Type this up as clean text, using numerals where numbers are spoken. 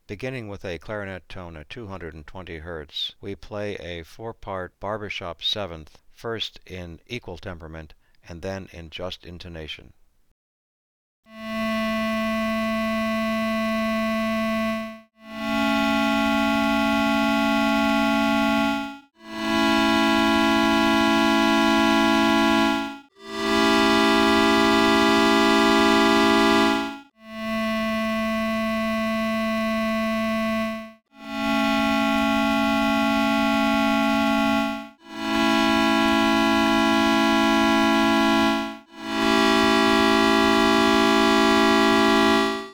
Beginning with a clarinet tone at 220 Hz, we play a four-part barbershop seventh, first in equal temperament and then in just intonation.